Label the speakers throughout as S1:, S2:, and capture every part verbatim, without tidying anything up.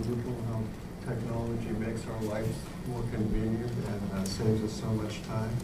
S1: wonderful how technology makes our lives more convenient and uh, saves us so much time.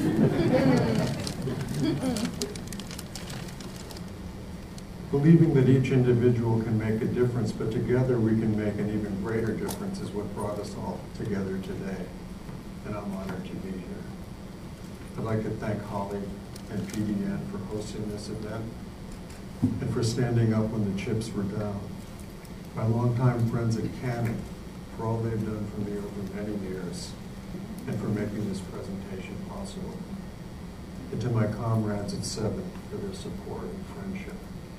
S1: Believing that each individual can make a difference, but together we can make an even greater difference is what brought us all together today. And I'm honored to be here. I'd like to thank Holly and P D N for hosting this event and for standing up when the chips were down. My longtime friends at Canon for all they've done for me over many years and for making this presentation possible. And to my comrades at Seven for their support and friendship.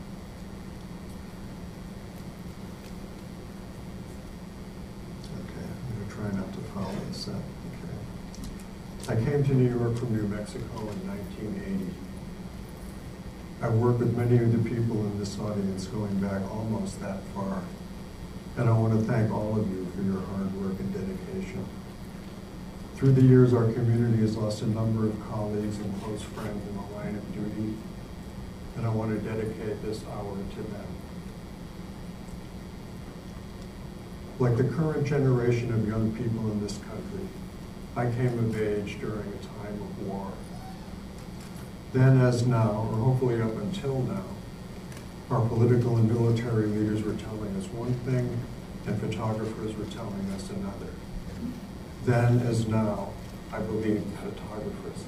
S1: Okay, I'm going to try not to follow this up. Okay. I came to New York from New Mexico in nineteen eighty. I've worked with many of the people in this audience going back almost that far. And I want to thank all of you for your hard work and dedication. Through the years, our community has lost a number of colleagues and close friends in the line of duty, and I want to dedicate this hour to them. Like the current generation of young people in this country, I came of age during a time of war. Then as now, or hopefully up until now, our political and military leaders were telling us one thing, and photographers were telling us another. Then as now, I believe photographers.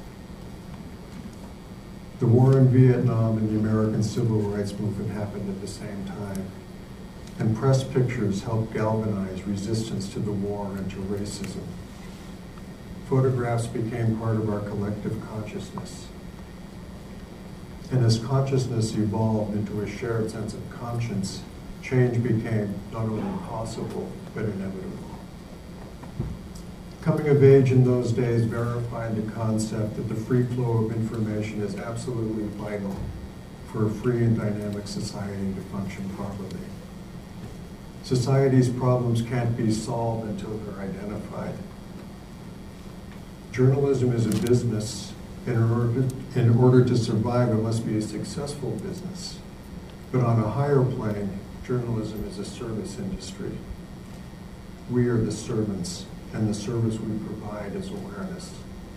S1: The war in Vietnam and the American Civil Rights Movement happened at the same time, and press pictures helped galvanize resistance to the war and to racism. Photographs became part of our collective consciousness. And as consciousness evolved into a shared sense of conscience, change became not only possible, but inevitable. Coming of age in those days verified the concept that the free flow of information is absolutely vital for a free and dynamic society to function properly. Society's problems can't be solved until they're identified. Journalism is a business. In order, in order to survive, it must be a successful business. But on a higher plane, journalism is a service industry. We are the servants, and the service we provide is awareness.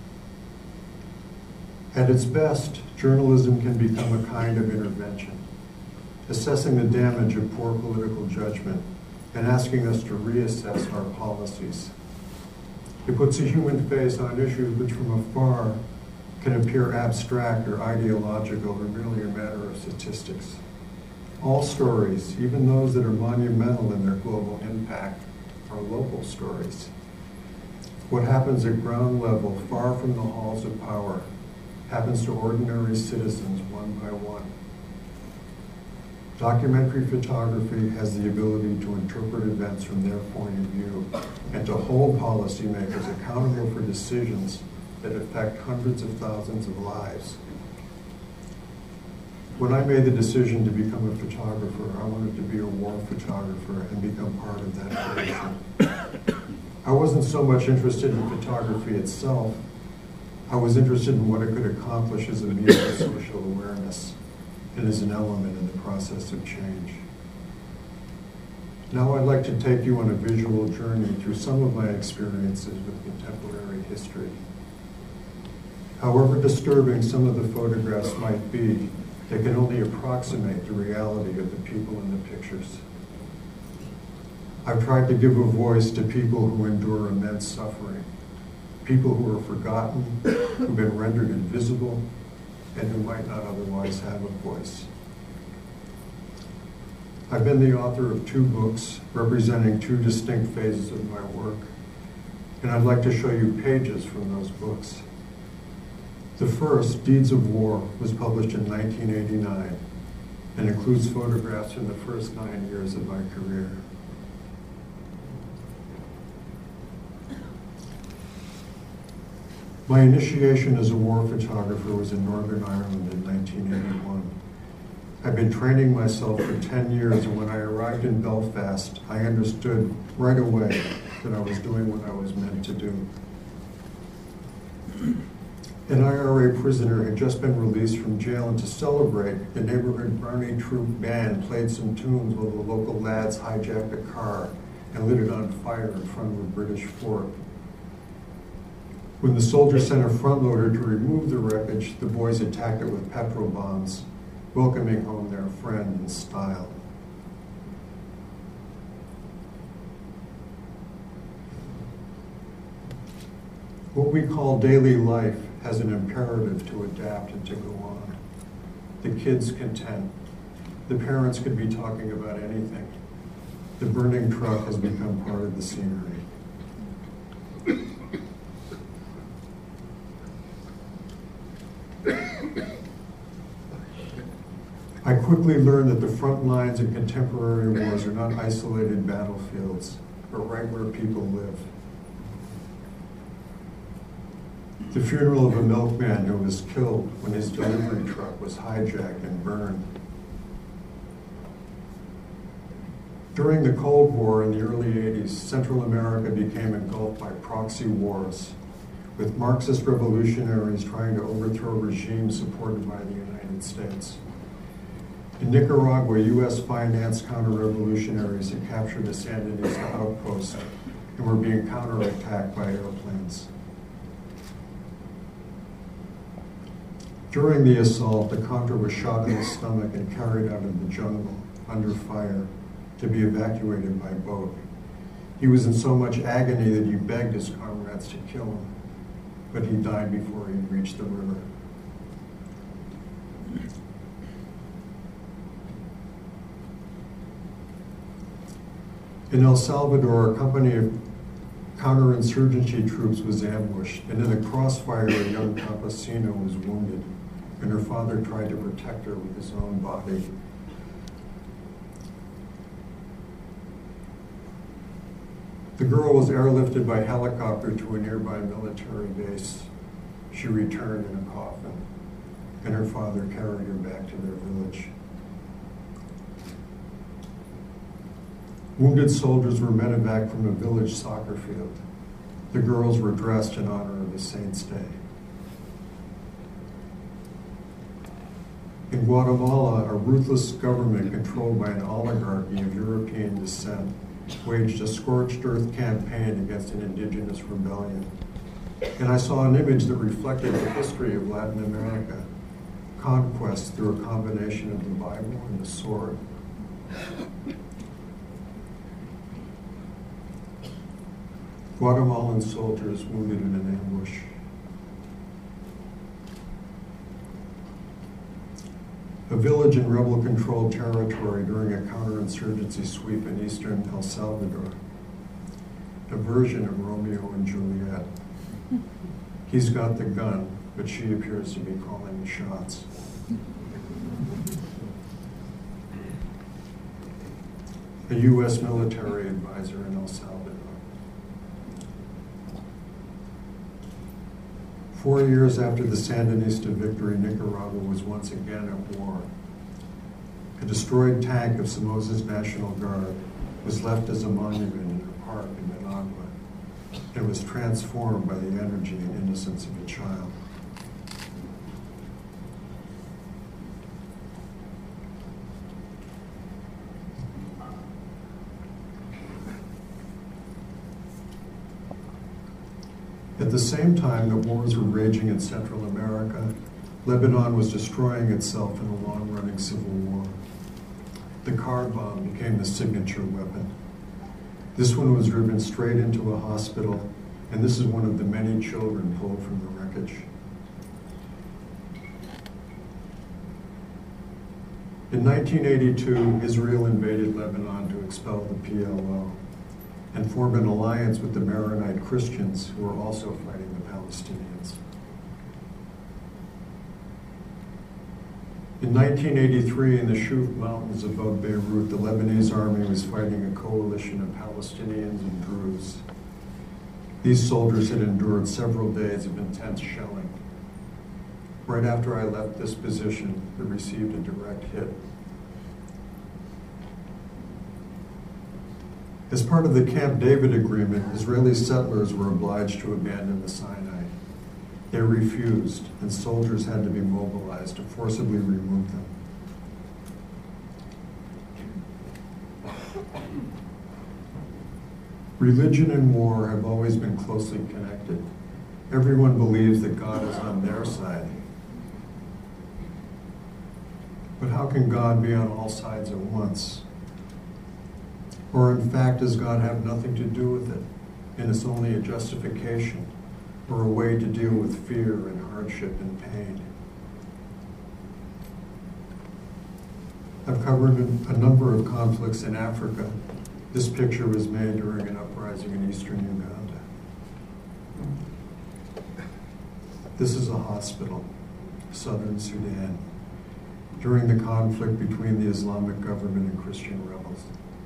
S1: At its best, journalism can become a kind of intervention, assessing the damage of poor political judgment and asking us to reassess our policies. It puts a human face on issues which from afar can appear abstract or ideological or merely a matter of statistics. All stories, even those that are monumental in their global impact, are local stories. What happens at ground level, far from the halls of power, happens to ordinary citizens one by one. Documentary photography has the ability to interpret events from their point of view and to hold policymakers accountable for decisions that affect hundreds of thousands of lives. When I made the decision to become a photographer, I wanted to be a war photographer and become part of that tradition. I wasn't so much interested in photography itself. I was interested in what it could accomplish as a means of social awareness and as an element in the process of change. Now I'd like to take you on a visual journey through some of my experiences with contemporary history. However disturbing some of the photographs might be, they can only approximate the reality of the people in the pictures. I've tried to give a voice to people who endure immense suffering, people who are forgotten, who've been rendered invisible, and who might not otherwise have a voice. I've been the author of two books representing two distinct phases of my work, and I'd like to show you pages from those books. The first, Deeds of War, was published in nineteen eighty-nine and includes photographs from the first nine years of my career. My initiation as a war photographer was in Northern Ireland in nineteen eighty-one. I've been training myself for ten years, and when I arrived in Belfast, I understood right away that I was doing what I was meant to do. An I R A prisoner had just been released from jail, and to celebrate, the neighborhood Barney Troop band played some tunes while the local lads hijacked a car and lit it on fire in front of a British fort. When the soldiers sent a front loader to remove the wreckage, the boys attacked it with petrol bombs, welcoming home their friend in style. What we call daily life has an imperative to adapt and to go on. The kids content. The parents could be talking about anything. The burning truck has become part of the scenery. I quickly learned that the front lines in contemporary wars are not isolated battlefields, but right where people live. The funeral of a milkman who was killed when his delivery truck was hijacked and burned. During the Cold War in the early eighties, Central America became engulfed by proxy wars, with Marxist revolutionaries trying to overthrow regimes supported by the United States. In Nicaragua, U S financed counter-revolutionaries had captured a Sandinista outpost and were being counterattacked by airplanes. During the assault, the Contra was shot in the stomach and carried out of the jungle under fire to be evacuated by boat. He was in so much agony that he begged his comrades to kill him, but he died before he reached the river. In El Salvador, a company of counterinsurgency troops was ambushed, and in a crossfire, a young campesina was wounded, and her father tried to protect her with his own body. The girl was airlifted by helicopter to a nearby military base. She returned in a coffin, and her father carried her back to their village. Wounded soldiers were medevac from a village soccer field. The girls were dressed in honor of a saint's day. In Guatemala, a ruthless government controlled by an oligarchy of European descent waged a scorched earth campaign against an indigenous rebellion. And I saw an image that reflected the history of Latin America, conquest through a combination of the Bible and the sword. Guatemalan soldiers wounded in an ambush. A village in rebel-controlled territory during a counterinsurgency sweep in eastern El Salvador. A version of Romeo and Juliet. He's got the gun, but she appears to be calling the shots. A U S military advisor in El Salvador. Four years after the Sandinista victory, Nicaragua was once again at war. A destroyed tank of Somoza's National Guard was left as a monument in a park in Managua, and was transformed by the energy and innocence of a child. At the same time that wars were raging in Central America, Lebanon was destroying itself in a long-running civil war. The car bomb became the signature weapon. This one was driven straight into a hospital, and this is one of the many children pulled from the wreckage. In nineteen eighty-two, Israel invaded Lebanon to expel the P L O and formed an alliance with the Maronite Christians, who were also fighting the Palestinians. In nineteen eighty-three, in the Shuf Mountains above Beirut, the Lebanese army was fighting a coalition of Palestinians and Druze. These soldiers had endured several days of intense shelling. Right after I left this position, they received a direct hit. As part of the Camp David agreement, Israeli settlers were obliged to abandon the Sinai. They refused, and soldiers had to be mobilized to forcibly remove them. Religion and war have always been closely connected. Everyone believes that God is on their side. But how can God be on all sides at once? Or in fact, does God have nothing to do with it, and it's only a justification or a way to deal with fear and hardship and pain? I've covered a number of conflicts in Africa. This picture was made during an uprising in eastern Uganda. This is a hospital, southern Sudan, during the conflict between the Islamic government and Christian rebels.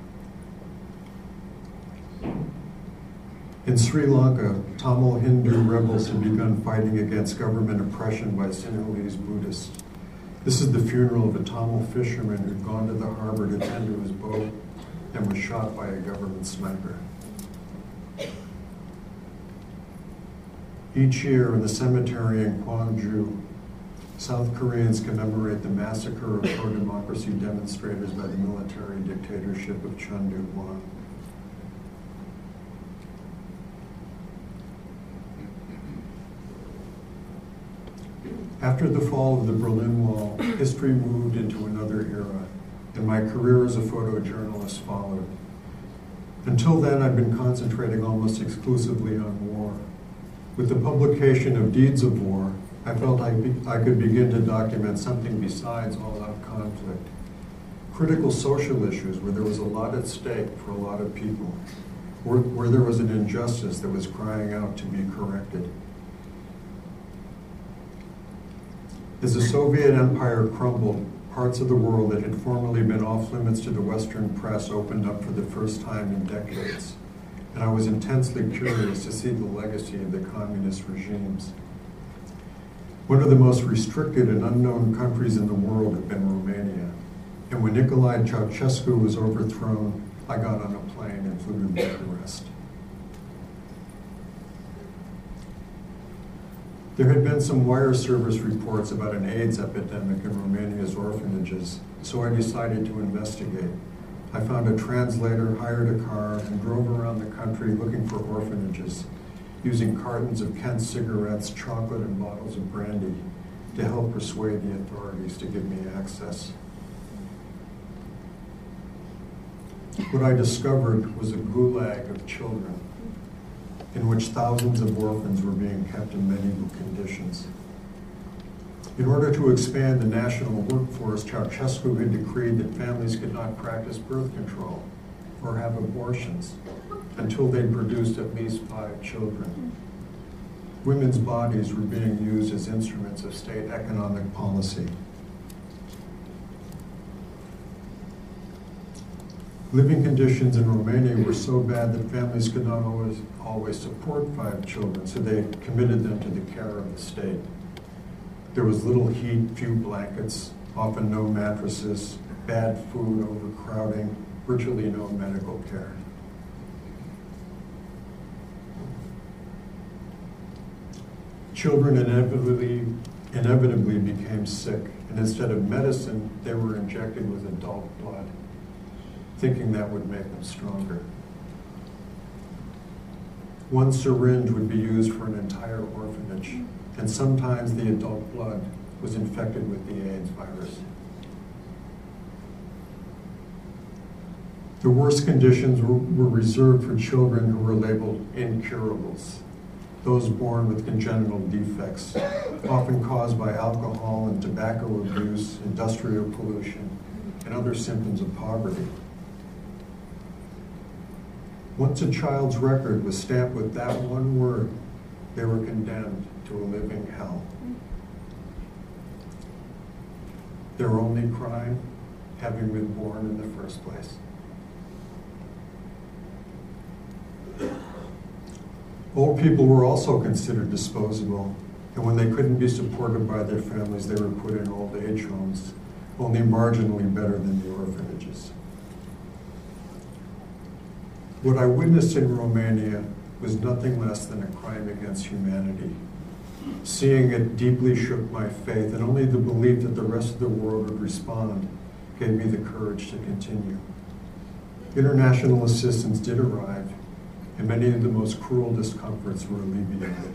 S1: In Sri Lanka, Tamil Hindu rebels had begun fighting against government oppression by Sinhalese Buddhists. This is the funeral of a Tamil fisherman who'd gone to the harbor to tend to his boat and was shot by a government sniper. Each year in the cemetery in Gwangju, South Koreans commemorate the massacre of pro-democracy demonstrators by the military dictatorship of Chun Doo-hwan. After the fall of the Berlin Wall, history moved into another era, and my career as a photojournalist followed. Until then, I'd been concentrating almost exclusively on war. With the publication of Deeds of War, I felt I, be, I could begin to document something besides all-out conflict. Critical social issues where there was a lot at stake for a lot of people, where, where there was an injustice that was crying out to be corrected. As the Soviet Empire crumbled, parts of the world that had formerly been off limits to the Western press opened up for the first time in decades, and I was intensely curious to see the legacy of the communist regimes. One of the most restricted and unknown countries in the world had been Romania, and when Nicolae Ceausescu was overthrown, I got on a plane and flew to Bucharest. There had been some wire service reports about an AIDS epidemic in Romania's orphanages, so I decided to investigate. I found a translator, hired a car, and drove around the country looking for orphanages, using cartons of Kent cigarettes, chocolate, and bottles of brandy to help persuade the authorities to give me access. What I discovered was a gulag of children, in which thousands of orphans were being kept in medieval conditions. In order to expand the national workforce, Ceausescu had decreed that families could not practice birth control or have abortions until they'd produced at least five children. Women's bodies were being used as instruments of state economic policy. Living conditions in Romania were so bad that families could not always, always support five children, so they committed them to the care of the state. There was little heat, few blankets, often no mattresses, bad food, overcrowding, virtually no medical care. Children inevitably, inevitably became sick, and instead of medicine, they were injected with adult blood, thinking that would make them stronger. One syringe would be used for an entire orphanage, and sometimes the adult blood was infected with the AIDS virus. The worst conditions were, were reserved for children who were labeled incurables, those born with congenital defects, often caused by alcohol and tobacco abuse, industrial pollution, and other symptoms of poverty. Once a child's record was stamped with that one word, they were condemned to a living hell. Their only crime, having been born in the first place. Old people were also considered disposable, and when they couldn't be supported by their families, they were put in old age homes, only marginally better than the orphanages. What I witnessed in Romania was nothing less than a crime against humanity. Seeing it deeply shook my faith, and only the belief that the rest of the world would respond gave me the courage to continue. International assistance did arrive, and many of the most cruel discomforts were alleviated.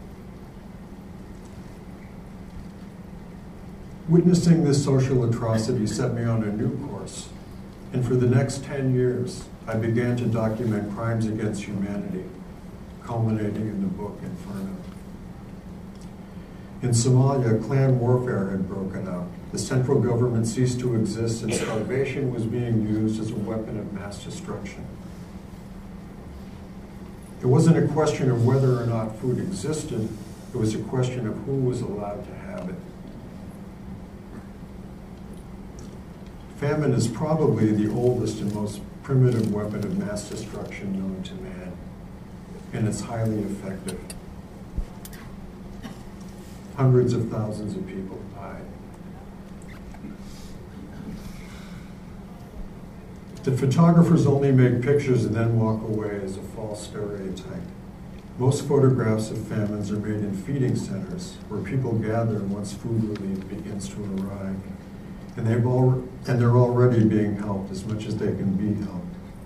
S1: Witnessing this social atrocity set me on a new course, and for the next ten years, I began to document crimes against humanity, culminating in the book Inferno. In Somalia, clan warfare had broken out. The central government ceased to exist, and starvation was being used as a weapon of mass destruction. It wasn't a question of whether or not food existed, it was a question of who was allowed to have it. Famine is probably the oldest and most primitive weapon of mass destruction known to man, and it's highly effective. Hundreds of thousands of people died. The photographers only make pictures and then walk away is a false stereotype. Most photographs of famines are made in feeding centers where people gather once food relief begins to arrive. And, they've al- and they're already being helped as much as they can be helped.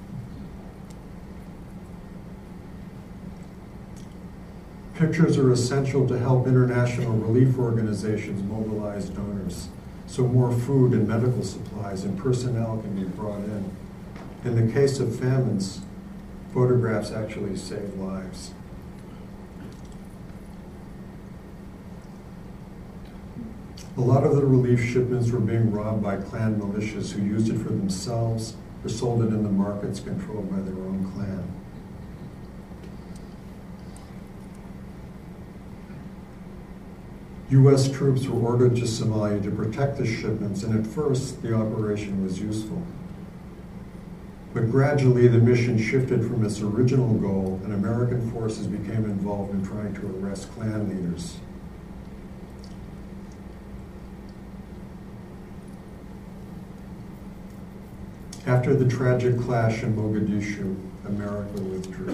S1: Pictures are essential to help international relief organizations mobilize donors, so more food and medical supplies and personnel can be brought in. In the case of famines, photographs actually save lives. A lot of the relief shipments were being robbed by clan militias who used it for themselves or sold it in the markets controlled by their own clan. U S troops were ordered to Somalia to protect the shipments, and at first the operation was useful. But gradually the mission shifted from its original goal, and American forces became involved in trying to arrest clan leaders. After the tragic clash in Mogadishu, America withdrew.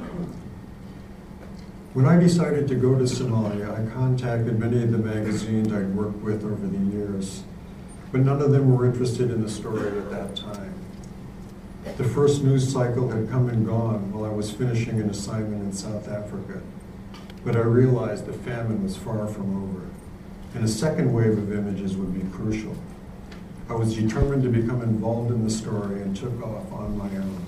S1: When I decided to go to Somalia, I contacted many of the magazines I'd worked with over the years, but none of them were interested in the story at that time. The first news cycle had come and gone while I was finishing an assignment in South Africa, but I realized the famine was far from over, and a second wave of images would be crucial. I was determined to become involved in the story and took off on my own.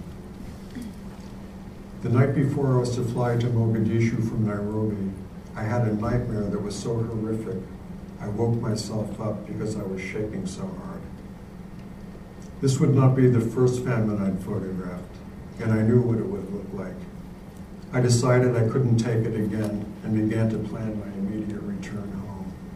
S1: The night before I was to fly to Mogadishu from Nairobi, I had a nightmare that was so horrific, I woke myself up because I was shaking so hard. This would not be the first famine I'd photographed, and I knew what it would look like. I decided I couldn't take it again and began to plan my immediate return home.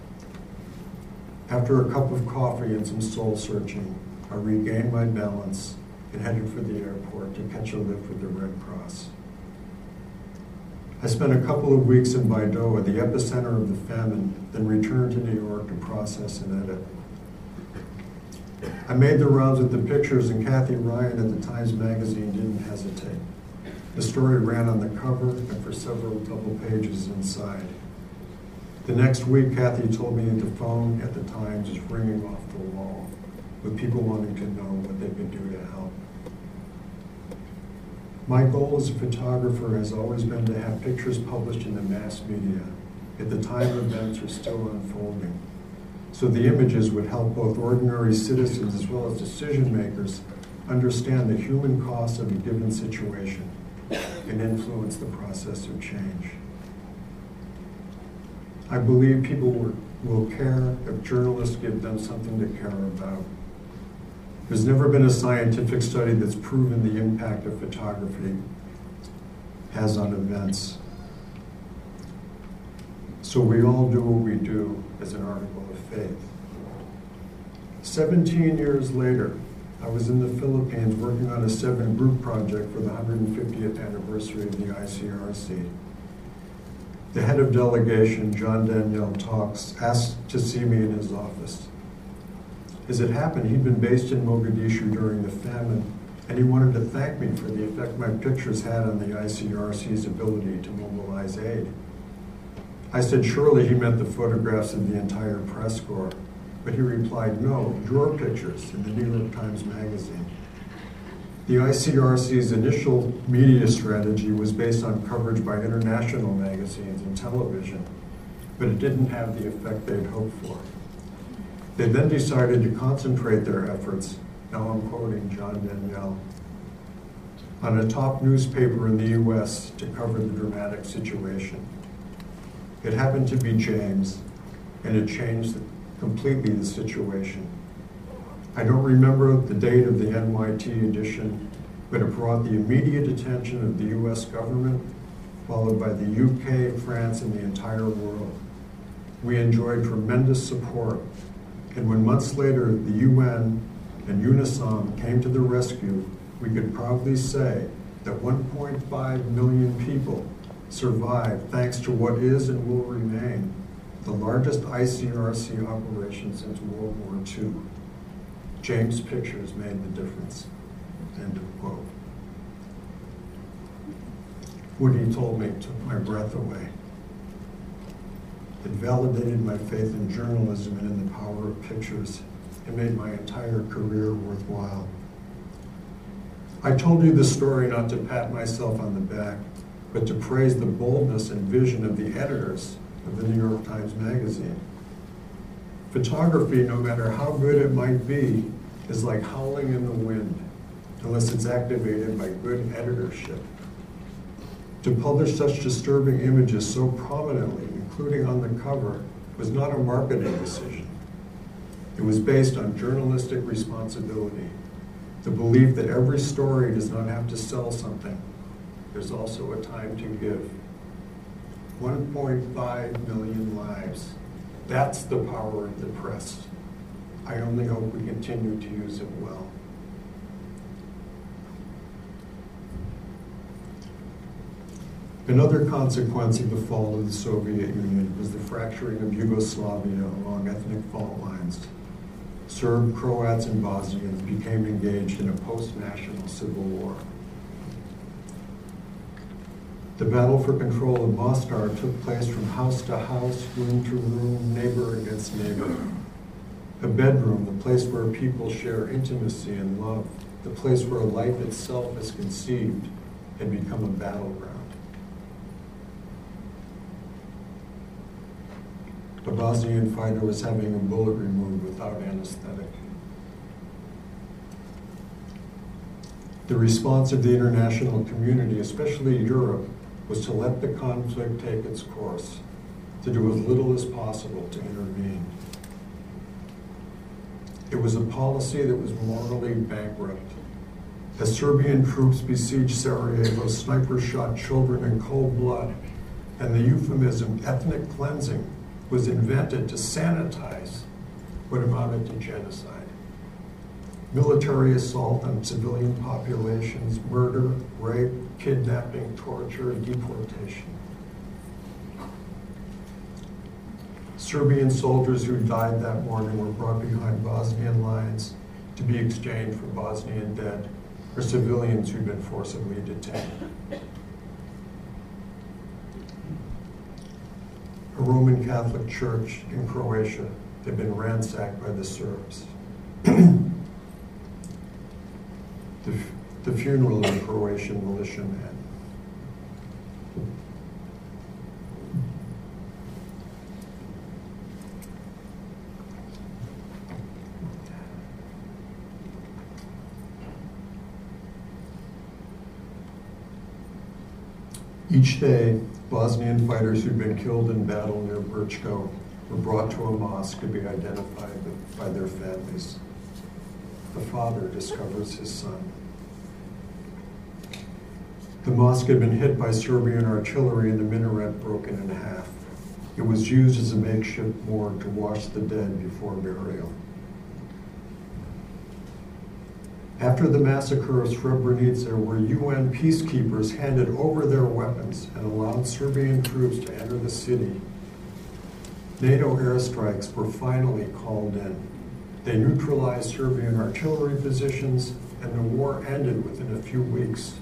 S1: After a cup of coffee and some soul searching, I regained my balance and headed for the airport to catch a lift with the Red Cross. I spent a couple of weeks in Baidoa, the epicenter of the famine, then returned to New York to process and edit. I made the rounds with the pictures, and Kathy Ryan at the Times Magazine didn't hesitate. The story ran on the cover and for several double pages inside. The next week, Kathy told me the phone at the Times was ringing off the wall, with people wanting to know what they could do to help. My goal as a photographer has always been to have pictures published in the mass media at the time events are still unfolding, so the images would help both ordinary citizens as well as decision makers understand the human cost of a given situation and influence the process of change. I believe people will, will care if journalists give them something to care about. There's never been a scientific study that's proven the impact of photography has on events. So we all do what we do as an article of faith. seventeen years later, I was in the Philippines working on a seven-group project for the one hundred fiftieth anniversary of the I C R C. The head of delegation, John Daniel Talks, asked to see me in his office. As it happened, he'd been based in Mogadishu during the famine, and he wanted to thank me for the effect my pictures had on the I C R C's ability to mobilize aid. I said surely he meant the photographs of the entire press corps, but he replied, no, your pictures in the New York Times Magazine. The I C R C's initial media strategy was based on coverage by international magazines and television, but it didn't have the effect they'd hoped for. They then decided to concentrate their efforts, now I'm quoting John Danielle, on a top newspaper in the U S to cover the dramatic situation. It happened to be James, and it changed completely the situation. I don't remember the date of the N Y T edition, but it brought the immediate attention of the U S government, followed by the U K, France, and the entire world. We enjoyed tremendous support, and when months later the U N and UNISOM came to the rescue, we could proudly say that one point five million people survived thanks to what is and will remain the largest I C R C operation since World War Two. James' pictures made the difference. End of quote. What he told me took my breath away. It validated my faith in journalism and in the power of pictures. It made my entire career worthwhile. I told you this story not to pat myself on the back, but to praise the boldness and vision of the editors of the New York Times Magazine. Photography, no matter how good it might be, is like howling in the wind, unless it's activated by good editorship. To publish such disturbing images so prominently, including on the cover, was not a marketing decision. It was based on journalistic responsibility, the belief that every story does not have to sell something. There's also a time to give. one point five million lives. That's the power of the press. I only hope we continue to use it well. Another consequence of the fall of the Soviet Union was the fracturing of Yugoslavia along ethnic fault lines. Serb, Croats, and Bosnians became engaged in a post-national civil war. The battle for control of Mostar took place from house to house, room to room, neighbor against neighbor. A bedroom, the place where people share intimacy and love, the place where life itself is conceived, had become a battleground. A Bosnian fighter was having a bullet removed without anesthetic. The response of the international community, especially Europe, was to let the conflict take its course, to do as little as possible to intervene. It was a policy that was morally bankrupt. As Serbian troops besieged Sarajevo, snipers shot children in cold blood, and the euphemism ethnic cleansing was invented to sanitize what amounted to genocide. Military assault on civilian populations, murder, rape, kidnapping, torture, deportation. Serbian soldiers who died that morning were brought behind Bosnian lines to be exchanged for Bosnian dead or civilians who'd been forcibly detained. A Roman Catholic church in Croatia had been ransacked by the Serbs. The, the funeral of a Croatian militiaman. Each day, Bosnian fighters who'd been killed in battle near Brčko were brought to a mosque to be identified by their families. The father discovers his son. The mosque had been hit by Serbian artillery and the minaret broken in half. It was used as a makeshift morgue to wash the dead before burial. After the massacre of Srebrenica, where U N peacekeepers handed over their weapons and allowed Serbian troops to enter the city, NATO airstrikes were finally called in. They neutralized Serbian artillery positions, and the war ended within a few weeks.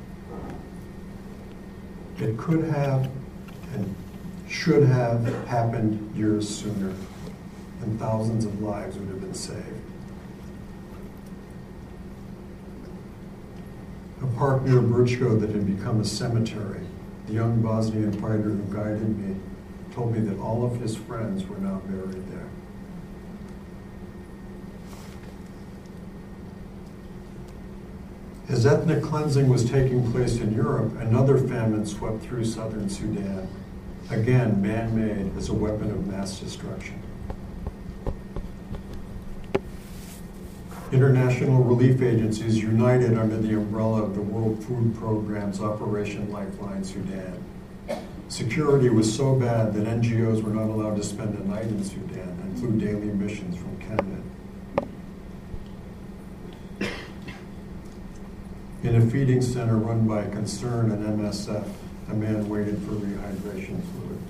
S1: It could have and should have happened years sooner, and thousands of lives would have been saved. park near Brčko that had become a cemetery, the young Bosnian fighter who guided me told me that all of his friends were now buried there. As ethnic cleansing was taking place in Europe, another famine swept through southern Sudan, again man-made as a weapon of mass destruction. International relief agencies united under the umbrella of the World Food Programme's Operation Lifeline Sudan. Security was so bad that N G Os were not allowed to spend a night in Sudan and flew daily missions from Canada. In a feeding center run by Concern and M S F, a man waited for rehydration fluid.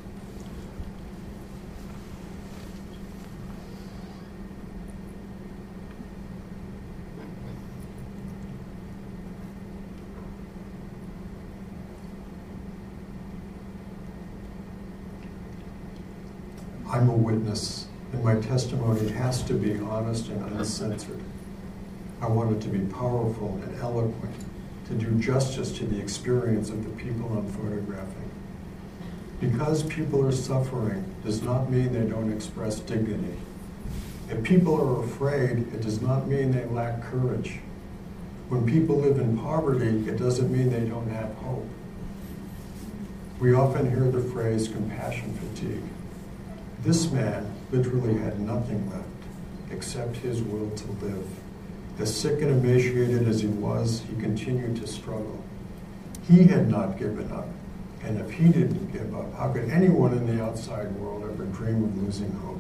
S1: I'm a witness, and my testimony has to be honest and uncensored. I want it to be powerful and eloquent, to do justice to the experience of the people I'm photographing. Because people are suffering does not mean they don't express dignity. If people are afraid, it does not mean they lack courage. When people live in poverty, it doesn't mean they don't have hope. We often hear the phrase compassion fatigue. This man literally had nothing left except his will to live. As sick and emaciated as he was, he continued to struggle. He had not given up. And if he didn't give up, how could anyone in the outside world ever dream of losing hope?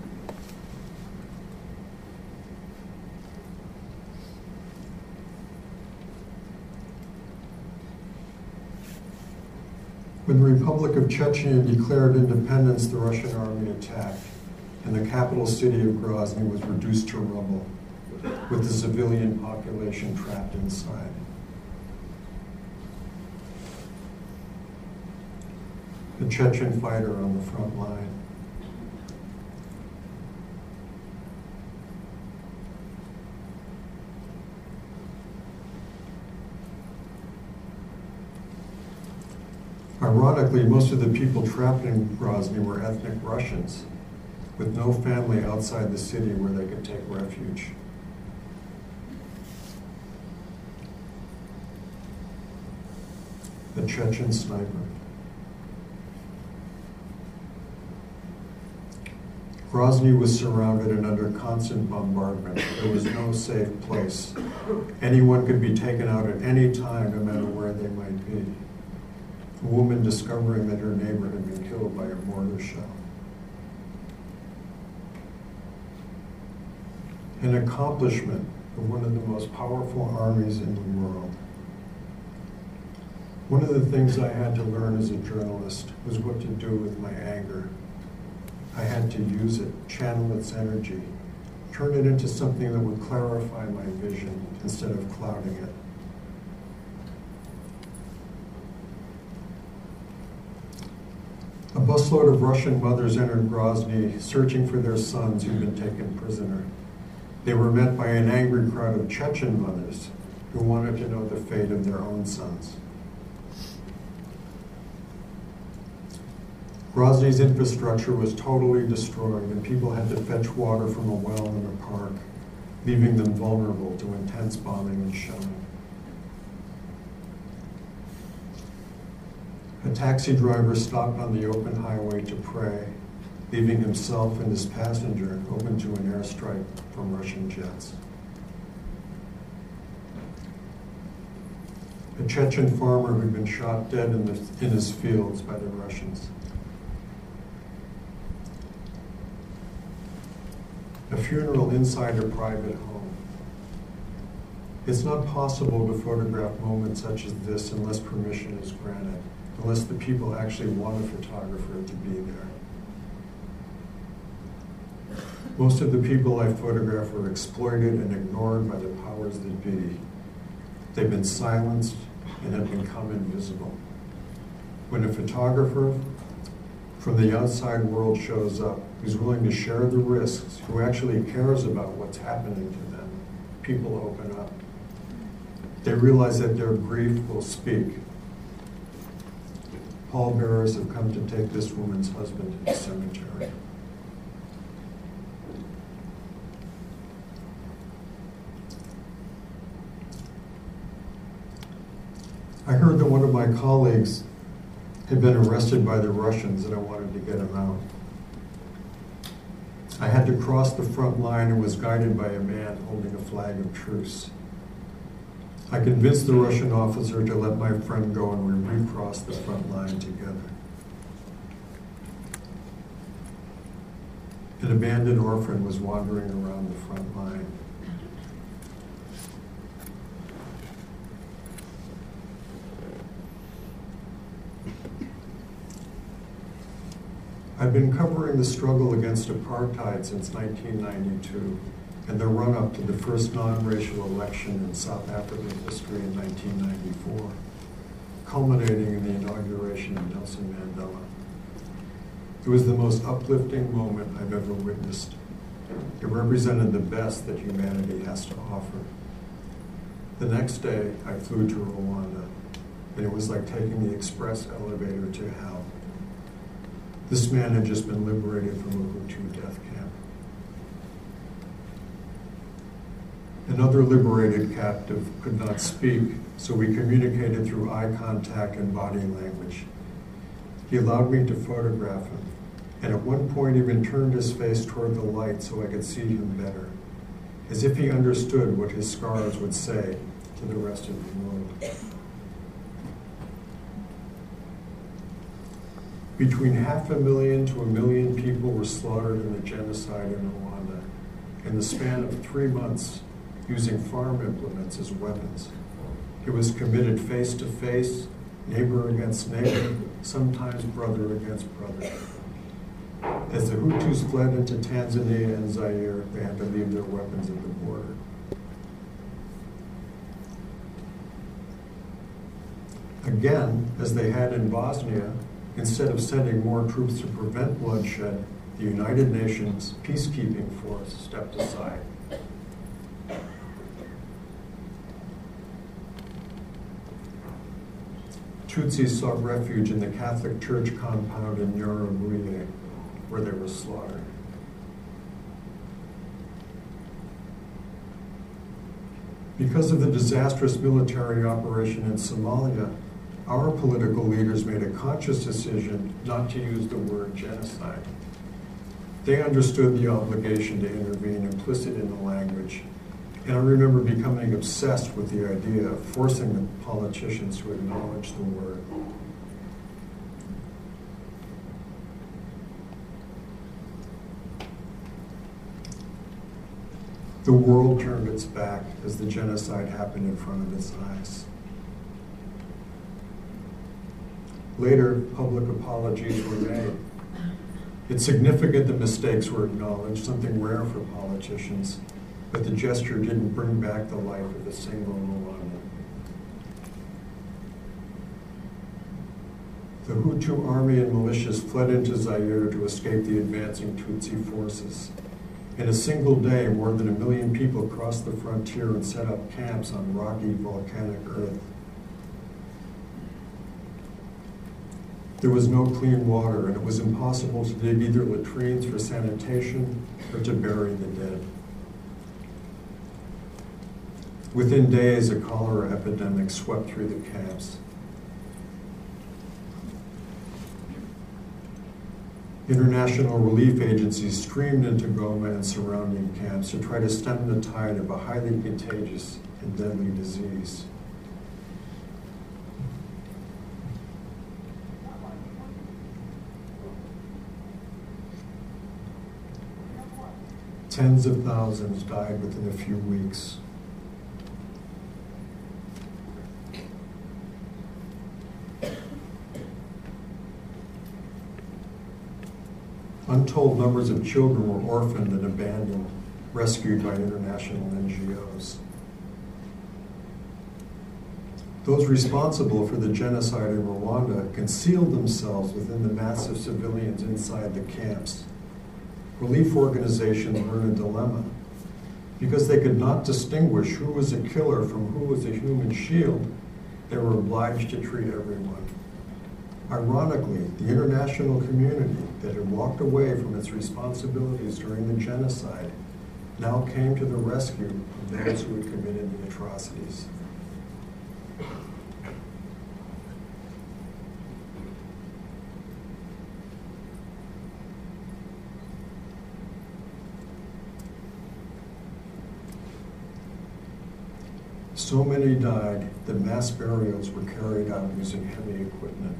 S1: When the Republic of Chechnya declared independence, the Russian army attacked, and the capital city of Grozny was reduced to rubble, with the civilian population trapped inside. A Chechen fighter on the front line. Ironically, most of the people trapped in Grozny were ethnic Russians, with no family outside the city where they could take refuge. The Chechen sniper. Grozny was surrounded and under constant bombardment. There was no safe place. Anyone could be taken out at any time, no matter where they might be. A woman discovering that her neighbor had been killed by a mortar shell. An accomplishment of one of the most powerful armies in the world. One of the things I had to learn as a journalist was what to do with my anger. I had to use it, channel its energy, turn it into something that would clarify my vision instead of clouding it. A busload of Russian mothers entered Grozny searching for their sons who'd been taken prisoner. They were met by an angry crowd of Chechen mothers who wanted to know the fate of their own sons. Grozny's infrastructure was totally destroyed, and people had to fetch water from a well in a park, leaving them vulnerable to intense bombing and shelling. A taxi driver stopped on the open highway to pray, leaving himself and his passenger open to an airstrike from Russian jets. A Chechen farmer who'd been shot dead in, the, in his fields by the Russians. A funeral inside a private home. It's not possible to photograph moments such as this unless permission is granted, unless the people actually want a photographer to be there. Most of the people I photograph are exploited and ignored by the powers that be. They've been silenced and have become invisible. When a photographer from the outside world shows up, who's willing to share the risks, who actually cares about what's happening to them, people open up. They realize that their grief will speak. Pallbearers have come to take this woman's husband to the cemetery. I heard that one of my colleagues had been arrested by the Russians and I wanted to get him out. I had to cross the front line and was guided by a man holding a flag of truce. I convinced the Russian officer to let my friend go and we recrossed the front line together. An abandoned orphan was wandering around the front line. I've been covering the struggle against apartheid since nineteen ninety-two and the run-up to the first non-racial election in South African history in nineteen ninety-four, culminating in the inauguration of Nelson Mandela. It was the most uplifting moment I've ever witnessed. It represented the best that humanity has to offer. The next day, I flew to Rwanda, and it was like taking the express elevator to hell. This man had just been liberated from a Hutu death camp. Another liberated captive could not speak, so we communicated through eye contact and body language. He allowed me to photograph him, and at one point even turned his face toward the light so I could see him better, as if he understood what his scars would say to the rest of the world. Between half a million to a million people were slaughtered in the genocide in Rwanda in the span of three months using farm implements as weapons. It was committed face to face, neighbor against neighbor, sometimes brother against brother. As the Hutus fled into Tanzania and Zaire, they had to leave their weapons at the border. Again, as they had in Bosnia, instead of sending more troops to prevent bloodshed, the United Nations peacekeeping force stepped aside. Tutsis sought refuge in the Catholic Church compound in Nyarugenge, where they were slaughtered. Because of the disastrous military operation in Somalia, our political leaders made a conscious decision not to use the word genocide. They understood the obligation to intervene implicit in the language, and I remember becoming obsessed with the idea of forcing the politicians to acknowledge the word. The world turned its back as the genocide happened in front of its eyes. Later, public apologies were made. It's significant that mistakes were acknowledged, something rare for politicians, but the gesture didn't bring back the life of a single Rwandan. The Hutu army and militias fled into Zaire to escape the advancing Tutsi forces. In a single day, more than a million people crossed the frontier and set up camps on rocky volcanic earth. There was no clean water, and it was impossible to dig either latrines for sanitation or to bury the dead. Within days, a cholera epidemic swept through the camps. International relief agencies streamed into Goma and surrounding camps to try to stem the tide of a highly contagious and deadly disease. Tens of thousands died within a few weeks. Untold numbers of children were orphaned and abandoned, rescued by international N G Os. Those responsible for the genocide in Rwanda concealed themselves within the mass of civilians inside the camps. Relief organizations were in a dilemma. Because they could not distinguish who was a killer from who was a human shield, they were obliged to treat everyone. Ironically, the international community that had walked away from its responsibilities during the genocide now came to the rescue of those who had committed the atrocities. So many died that mass burials were carried out using heavy equipment.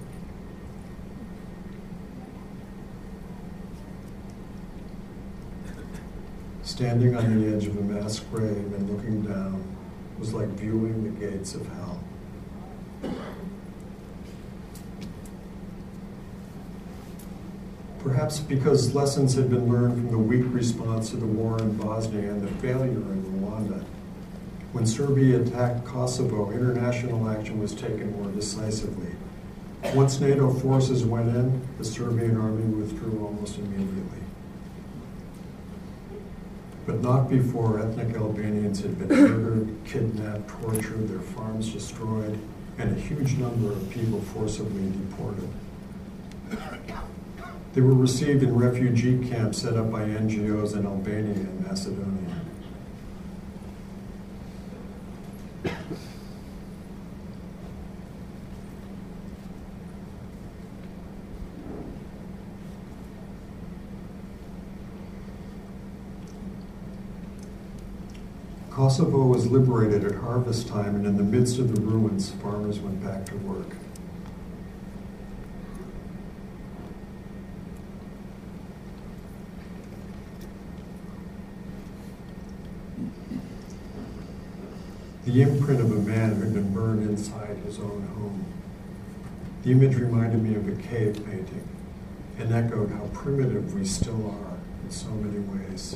S1: Standing on the edge of a mass grave and looking down was like viewing the gates of hell. Perhaps because lessons had been learned from the weak response to the war in Bosnia and the failure in Rwanda, when Serbia attacked Kosovo, international action was taken more decisively. Once NATO forces went in, the Serbian army withdrew almost immediately. But not before ethnic Albanians had been murdered, kidnapped, tortured, their farms destroyed, and a huge number of people forcibly deported. They were received in refugee camps set up by N G Os in Albania and Macedonia. Kosovo was liberated at harvest time, and in the midst of the ruins, farmers went back to work. The imprint of a man who had been burned inside his own home. The image reminded me of a cave painting and echoed how primitive we still are in so many ways.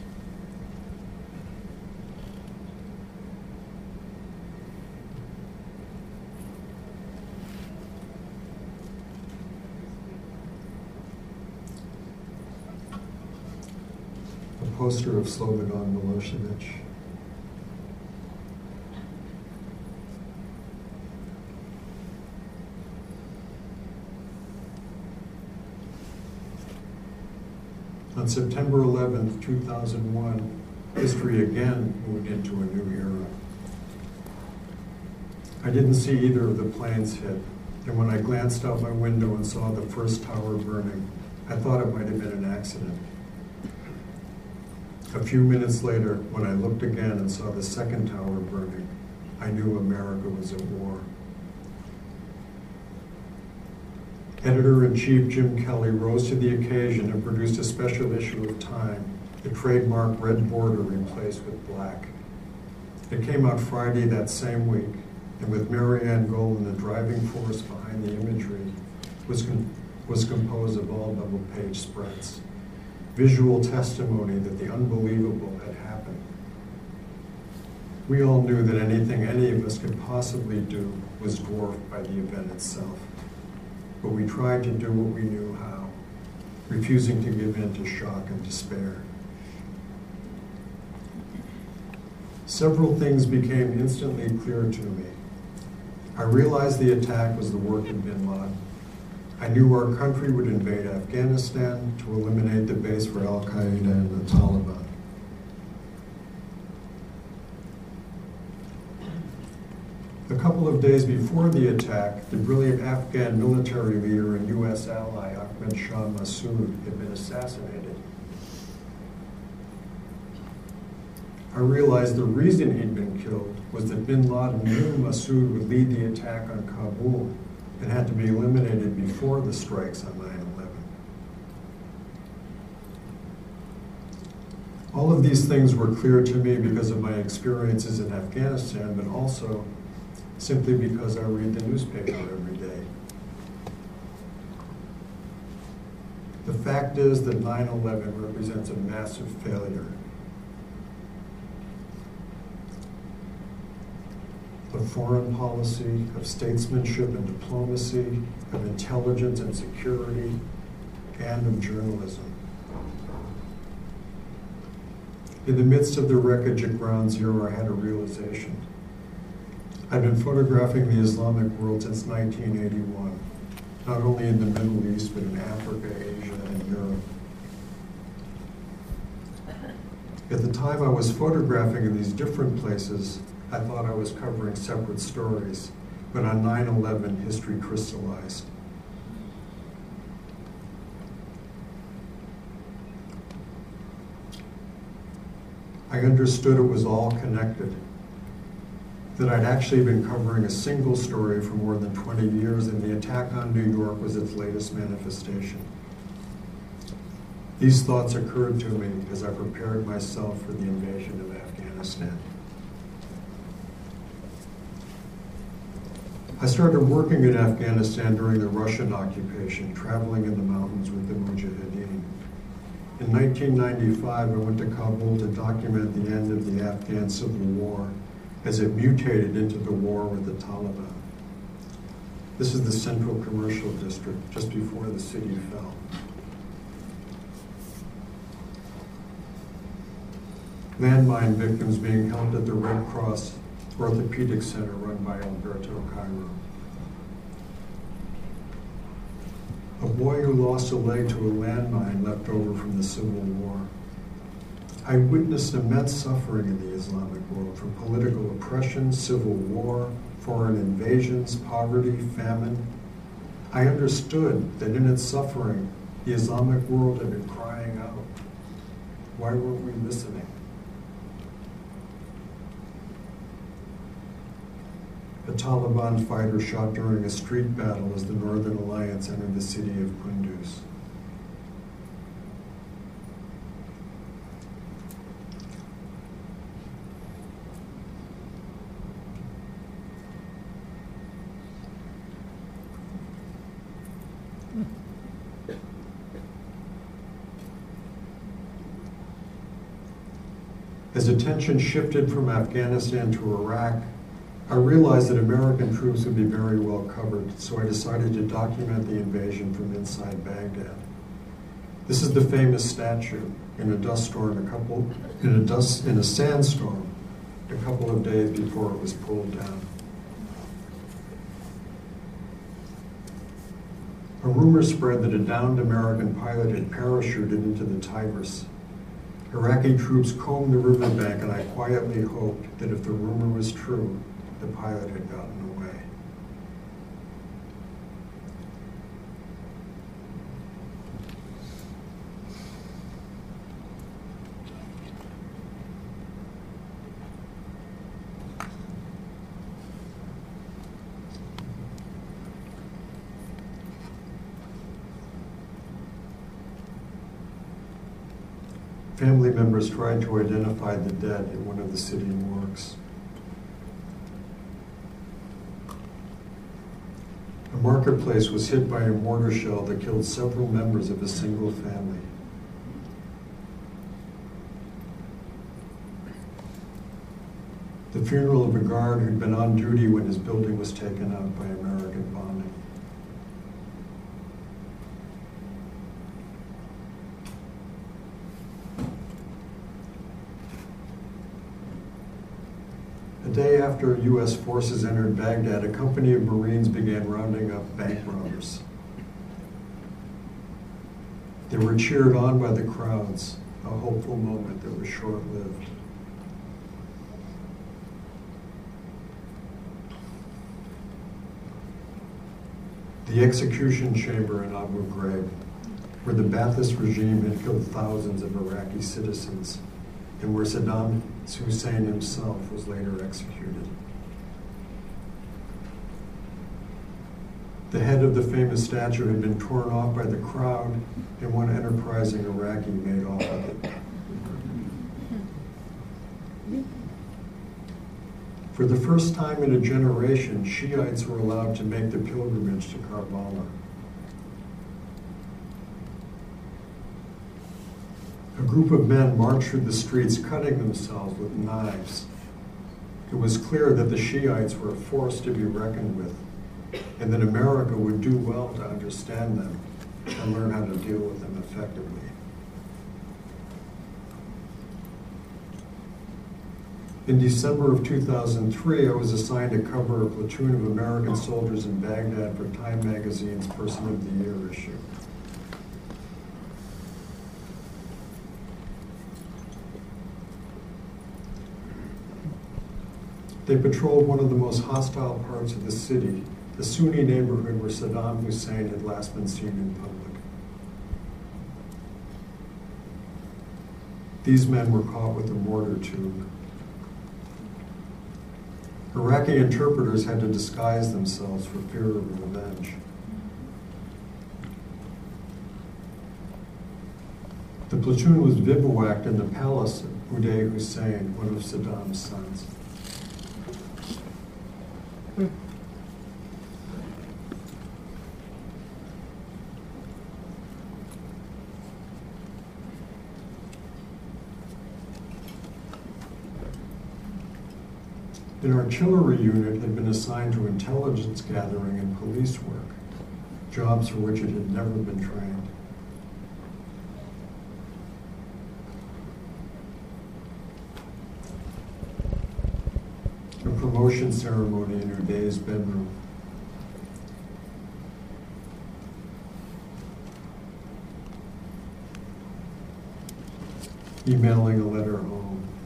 S1: A poster of Slobodan Milosevic. On September eleventh, two thousand one, history again moved into a new era. I didn't see either of the planes hit, and when I glanced out my window and saw the first tower burning, I thought it might have been an accident. A few minutes later, when I looked again and saw the second tower burning, I knew America was at war. Editor-in-Chief Jim Kelly rose to the occasion and produced a special issue of Time, the trademark red border replaced with black. It came out Friday that same week, and with Marianne Golan, the driving force behind the imagery, was, com was composed of all double-page spreads. Visual testimony that the unbelievable had happened. We all knew that anything any of us could possibly do was dwarfed by the event itself. But we tried to do what we knew how, refusing to give in to shock and despair. Several things became instantly clear to me. I realized the attack was the work of bin Laden. I knew our country would invade Afghanistan to eliminate the base for Al-Qaeda and the Taliban. A couple of days before the attack, the brilliant Afghan military leader and U S ally Ahmed Shah Massoud had been assassinated. I realized the reason he'd been killed was that bin Laden knew Massoud would lead the attack on Kabul and had to be eliminated before the strikes on nine eleven. All of these things were clear to me because of my experiences in Afghanistan, but also simply because I read the newspaper every day. The fact is that nine eleven represents a massive failure. Of foreign policy, of statesmanship and diplomacy, of intelligence and security, and of journalism. In the midst of the wreckage at Ground Zero, I had a realization. I've been photographing the Islamic world since nineteen eighty-one, not only in the Middle East, but in Africa, Asia, and Europe. At the time I was photographing in these different places, I thought I was covering separate stories, but on nine eleven, history crystallized. I understood it was all connected, that I'd actually been covering a single story for more than twenty years, and the attack on New York was its latest manifestation. These thoughts occurred to me as I prepared myself for the invasion of Afghanistan. I started working in Afghanistan during the Russian occupation, traveling in the mountains with the Mujahideen. In nineteen ninety-five, I went to Kabul to document the end of the Afghan Civil War as it mutated into the war with the Taliban. This is the Central Commercial District, just before the city fell. Landmine victims being held at the Red Cross Orthopedic Center run by Alberto Cairo. A boy who lost a leg to a landmine left over from the Civil War. I witnessed immense suffering in the Islamic world, from political oppression, civil war, foreign invasions, poverty, famine. I understood that in its suffering, the Islamic world had been crying out. Why weren't we listening? A Taliban fighter shot during a street battle as the Northern Alliance entered the city of Kunduz. As attention shifted from Afghanistan to Iraq, I realized that American troops would be very well covered, so I decided to document the invasion from inside Baghdad. This is the famous statue in a dust storm, a couple in a dust in a sandstorm, a couple of days before it was pulled down. A rumor spread that a downed American pilot had parachuted into the Tigris. Iraqi troops combed the riverbank, and I quietly hoped that if the rumor was true, the pilot had gotten away. Family members tried to identify the dead in one of the city morgues. A marketplace was hit by a mortar shell that killed several members of a single family. The funeral of a guard who'd been on duty when his building was taken out by American bombing. A day after U S forces entered Baghdad, a company of Marines began rounding up bank robbers. They were cheered on by the crowds, a hopeful moment that was short-lived. The execution chamber in Abu Ghraib, where the Ba'athist regime had killed thousands of Iraqi citizens, and where Saddam Hussein himself was later executed. The head of the famous statue had been torn off by the crowd, and one enterprising Iraqi made off with it. For the first time in a generation, Shiites were allowed to make the pilgrimage to Karbala. A group of men marched through the streets, cutting themselves with knives. It was clear that the Shiites were a force to be reckoned with, and that America would do well to understand them and learn how to deal with them effectively. In December of two thousand three, I was assigned to cover a platoon of American soldiers in Baghdad for Time Magazine's Person of the Year issue. They patrolled one of the most hostile parts of the city, the Sunni neighborhood where Saddam Hussein had last been seen in public. These men were caught with a mortar tube. Iraqi interpreters had to disguise themselves for fear of revenge. The platoon was bivouacked in the palace of Uday Hussein, one of Saddam's sons. An artillery unit had been assigned to intelligence gathering and police work, jobs for which it had never been trained. A promotion ceremony in Uday's bedroom. Emailing a letter home.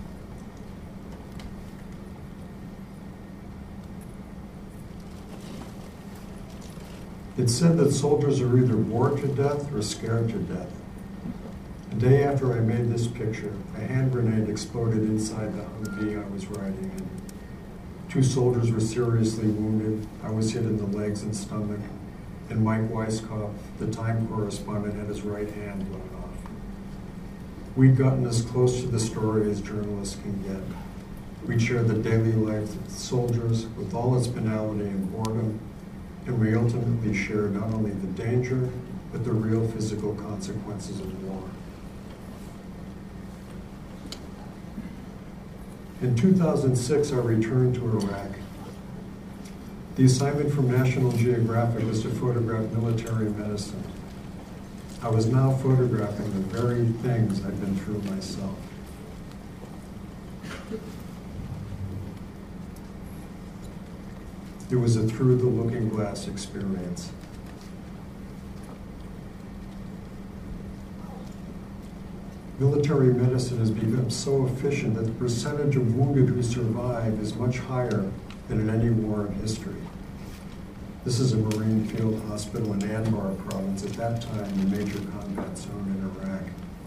S1: It's said that soldiers are either bored to death or scared to death. A day after I made this picture, a hand grenade exploded inside the Humvee I was riding in. Two soldiers were seriously wounded. I was hit in the legs and stomach, and Mike Weisskopf, the Time correspondent, had his right hand blown off. We'd gotten as close to the story as journalists can get. We'd shared the daily life of the soldiers with all its banality and boredom, and we ultimately shared not only the danger, but the real physical consequences of war. In two thousand six, I returned to Iraq. The assignment from National Geographic was to photograph military medicine. I was now photographing the very things I'd been through myself. It was a through-the-looking-glass experience. Military medicine has become so efficient that the percentage of wounded who survive is much higher than in any war in history. This is a Marine field hospital in Anbar province, at that time the major combat zone in Iraq.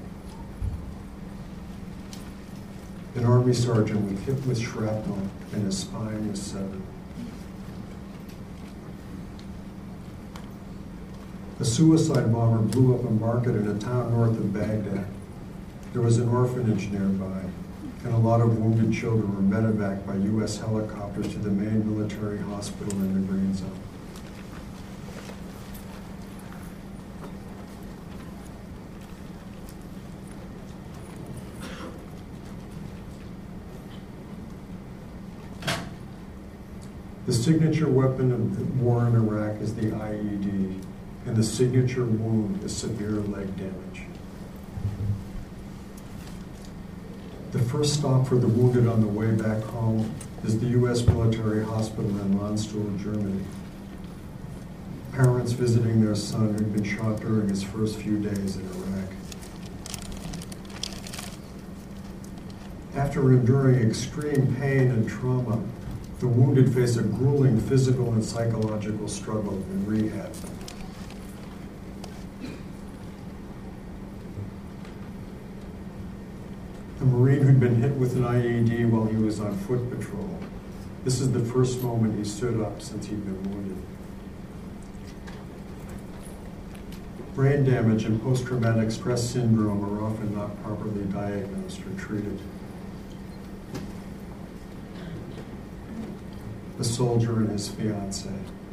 S1: An Army sergeant was hit with shrapnel and his spine was severed. A suicide bomber blew up a market in a town north of Baghdad. There was an orphanage nearby, and a lot of wounded children were medevaced by U S helicopters to the main military hospital in the Green Zone. The signature weapon of the war in Iraq is the I E D, and the signature wound is severe leg damage. The first stop for the wounded on the way back home is the U S military hospital in Landstuhl, Germany. Parents visiting their son who'd been shot during his first few days in Iraq. After enduring extreme pain and trauma, the wounded face a grueling physical and psychological struggle in rehab. A Marine who'd been hit with an I E D while he was on foot patrol. This is the first moment he stood up since he'd been wounded. Brain damage and post-traumatic stress syndrome are often not properly diagnosed or treated. A soldier and his fiancée.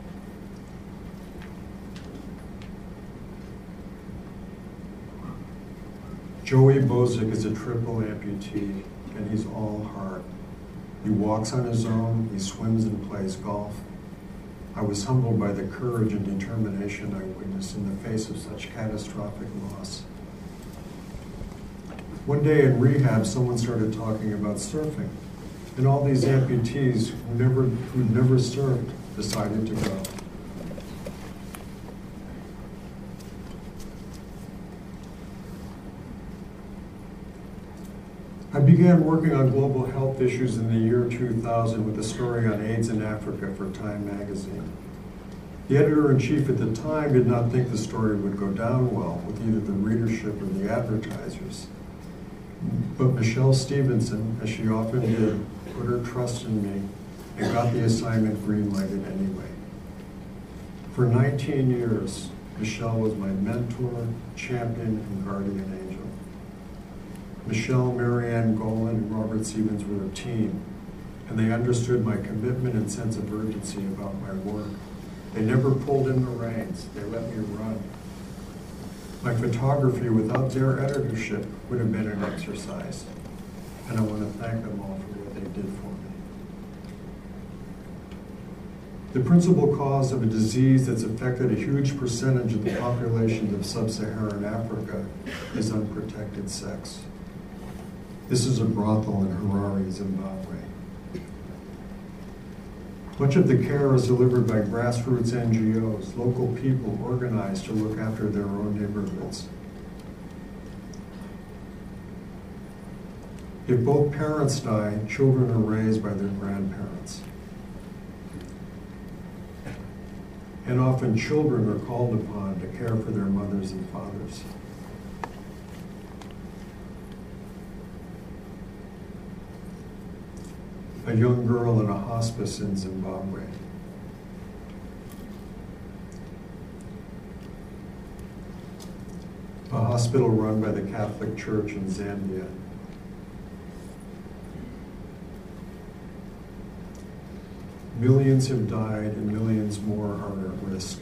S1: Joey Bozic is a triple amputee, and he's all heart. He walks on his own, he swims and plays golf. I was humbled by the courage and determination I witnessed in the face of such catastrophic loss. One day in rehab, someone started talking about surfing. And all these amputees who never, who never served decided to go. I began working on global health issues in the year two thousand with a story on AIDS in Africa for Time magazine. The editor-in-chief at the time did not think the story would go down well with either the readership or the advertisers. But Michelle Stevenson, as she often did, put her trust in me and got the assignment green-lighted anyway. For nineteen years, Michelle was my mentor, champion, and guardian angel. Michelle, Marianne Golan, and Robert Stevens were a team, and they understood my commitment and sense of urgency about my work. They never pulled in the reins. They let me run. My photography without their editorship would have been an exercise, and I want to thank them all for what they did for me. The principal cause of a disease that's affected a huge percentage of the population of sub-Saharan Africa is unprotected sex. This is a brothel in Harare, Zimbabwe. Much of the care is delivered by grassroots N G Os, local people organized to look after their own neighborhoods. If both parents die, children are raised by their grandparents. And often children are called upon to care for their mothers and fathers. A young girl in a hospice in Zimbabwe. A hospital run by the Catholic Church in Zambia. Millions have died and millions more are at risk.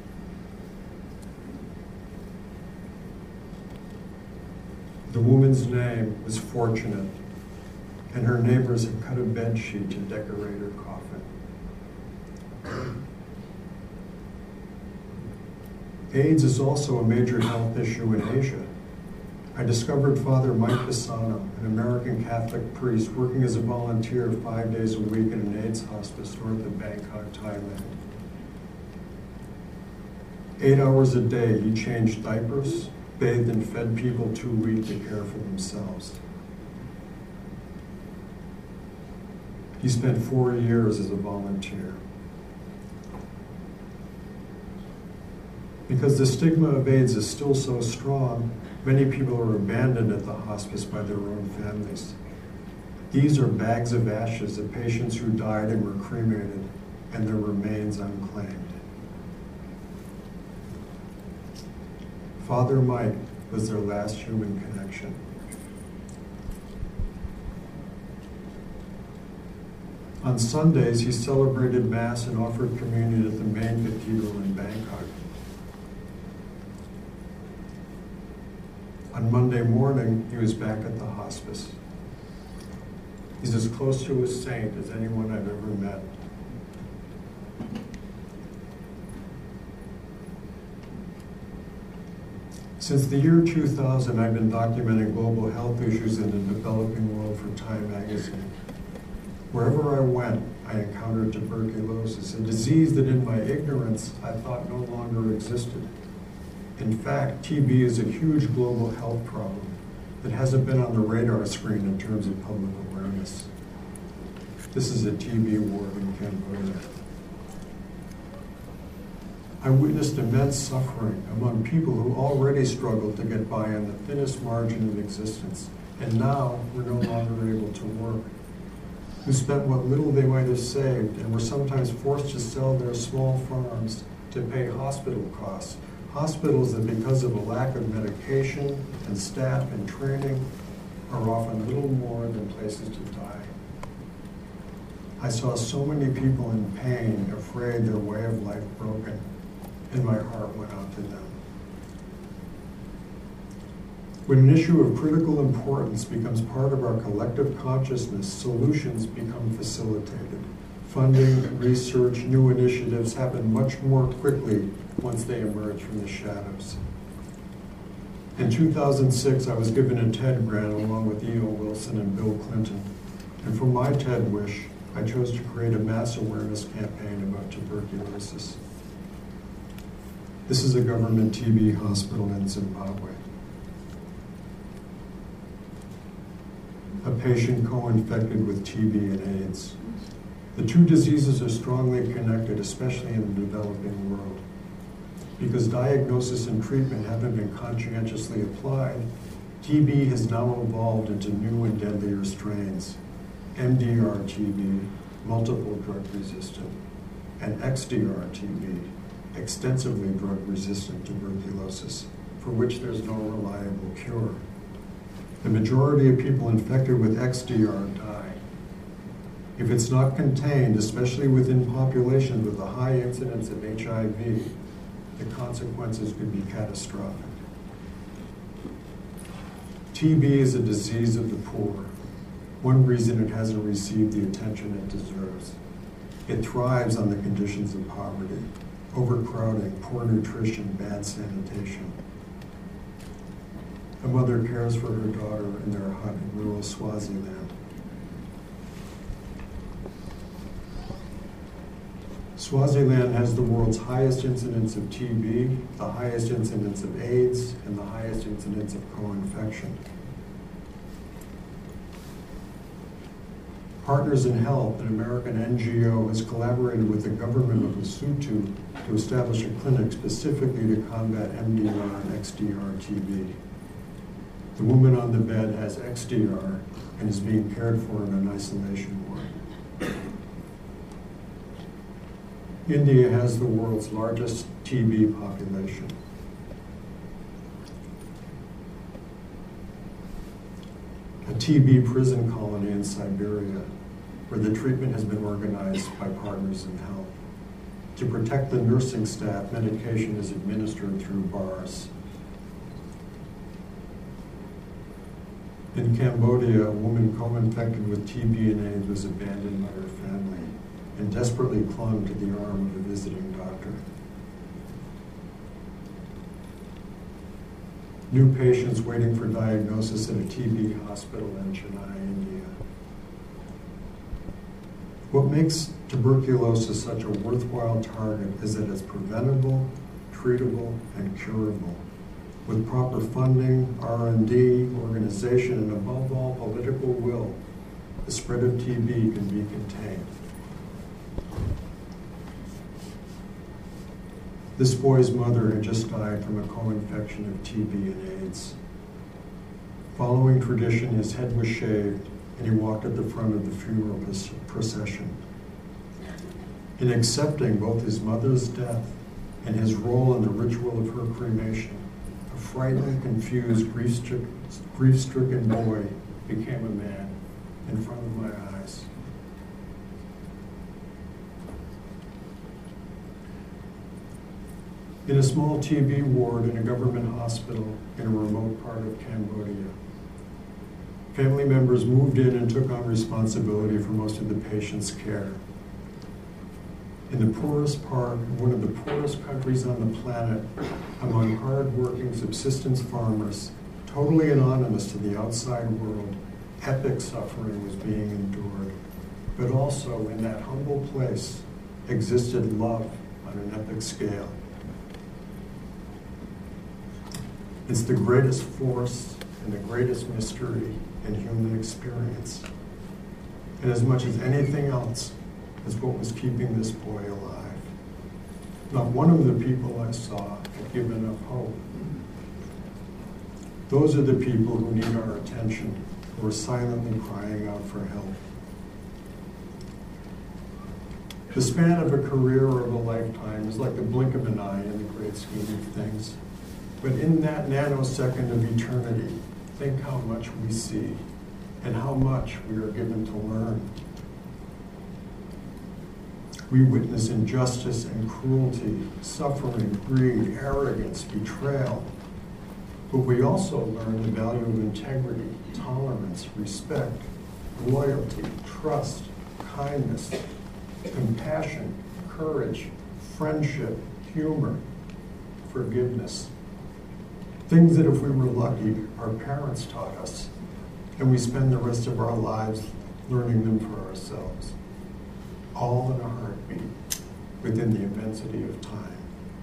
S1: The woman's name was Fortunate, and her neighbors had cut a bed sheet to decorate her coffin. AIDS is also a major health issue in Asia. I discovered Father Mike Pisano, an American Catholic priest working as a volunteer five days a week in an AIDS hospice north of Bangkok, Thailand. Eight hours a day, he changed diapers, bathed and fed people too weak to care for themselves. He spent four years as a volunteer. Because the stigma of AIDS is still so strong, many people are abandoned at the hospice by their own families. These are bags of ashes of patients who died and were cremated, and their remains unclaimed. Father Mike was their last human connection. On Sundays, he celebrated Mass and offered communion at the main cathedral in Bangkok. On Monday morning, he was back at the hospice. He's as close to a saint as anyone I've ever met. Since the year two thousand, I've been documenting global health issues in the developing world for Time magazine. Wherever I went, I encountered tuberculosis, a disease that in my ignorance I thought no longer existed. In fact, T B is a huge global health problem that hasn't been on the radar screen in terms of public awareness. This is a T B ward in Cambodia. I witnessed immense suffering among people who already struggled to get by on the thinnest margin of existence, and now were no longer able to work, who spent what little they might have saved and were sometimes forced to sell their small farms to pay hospital costs. Hospitals that, because of a lack of medication and staff and training, are often little more than places to die. I saw so many people in pain, afraid, their way of life broken, and my heart went out to them. When an issue of critical importance becomes part of our collective consciousness, solutions become facilitated. Funding, research, new initiatives happen much more quickly once they emerge from the shadows. In two thousand six, I was given a TED grant along with E O Wilson and Bill Clinton And for my TED Wish, I chose to create a mass awareness campaign about tuberculosis. This is a government T B hospital in Zimbabwe. A patient co-infected with T B and AIDS. The two diseases are strongly connected, especially in the developing world. Because diagnosis and treatment haven't been conscientiously applied, T B has now evolved into new and deadlier strains. M D R T B, multiple drug resistant, and X D R T B, extensively drug resistant tuberculosis, for which there's no reliable cure. The majority of people infected with X D R die. If it's not contained, especially within populations with a high incidence of H I V, the consequences could be catastrophic. T B is a disease of the poor. One reason it hasn't received the attention it deserves. It thrives on the conditions of poverty, overcrowding, poor nutrition, bad sanitation. A mother cares for her daughter in their hut in rural Swaziland. Swaziland has the world's highest incidence of T B, the highest incidence of AIDS, and the highest incidence of co-infection. Partners in Health, an American N G O, has collaborated with the government of Lesotho to establish a clinic specifically to combat M D R and X D R T B. The woman on the bed has X D R and is being cared for in an isolation ward. India has the world's largest T B population. A T B prison colony in Siberia, where the treatment has been organized by Partners in Health. To protect the nursing staff, medication is administered through bars. In Cambodia, a woman co-infected with T B and AIDS was abandoned by her family and desperately clung to the arm of a visiting doctor. New patients waiting for diagnosis at a T B hospital in Chennai, India. What makes tuberculosis such a worthwhile target is that it's preventable, treatable, and curable. With proper funding, R and D, organization, and above all, political will, the spread of T B can be contained. This boy's mother had just died from a co-infection of T B and AIDS. Following tradition, his head was shaved and he walked at the front of the funeral procession. In accepting both his mother's death and his role in the ritual of her cremation, a frightened, confused, grief-stricken, grief-stricken boy became a man in front of my eyes. In a small T B ward in a government hospital in a remote part of Cambodia, family members moved in and took on responsibility for most of the patient's care. In the poorest part, one of the poorest countries on the planet, among hard-working subsistence farmers, totally anonymous to the outside world, epic suffering was being endured. But also in that humble place existed love on an epic scale. It's the greatest force and the greatest mystery in human experience. And as much as anything else, is what was keeping this boy alive. Not one of the people I saw had given up hope. Those are the people who need our attention, who are silently crying out for help. The span of a career or of a lifetime is like the blink of an eye in the great scheme of things. But in that nanosecond of eternity, think how much we see and how much we are given to learn. We witness injustice and cruelty, suffering, greed, arrogance, betrayal. But we also learn the value of integrity, tolerance, respect, loyalty, trust, kindness, compassion, courage, friendship, humor, forgiveness. Things that if we were lucky, our parents taught us, and we spend the rest of our lives learning them for ourselves, all in a heartbeat within the immensity of time.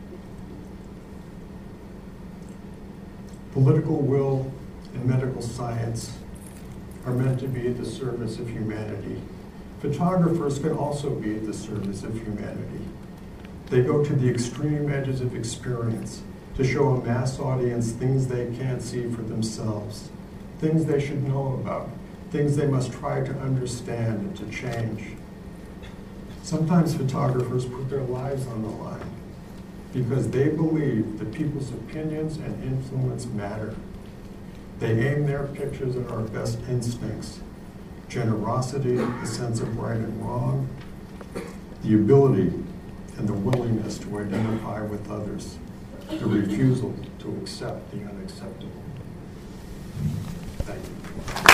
S1: Political will and medical science are meant to be at the service of humanity. Photographers can also be at the service of humanity. They go to the extreme edges of experience to show a mass audience things they can't see for themselves, things they should know about, things they must try to understand and to change. Sometimes photographers put their lives on the line because they believe that people's opinions and influence matter. They aim their pictures at our best instincts: generosity, the sense of right and wrong, the ability and the willingness to identify with others, the refusal to accept the unacceptable. Thank you.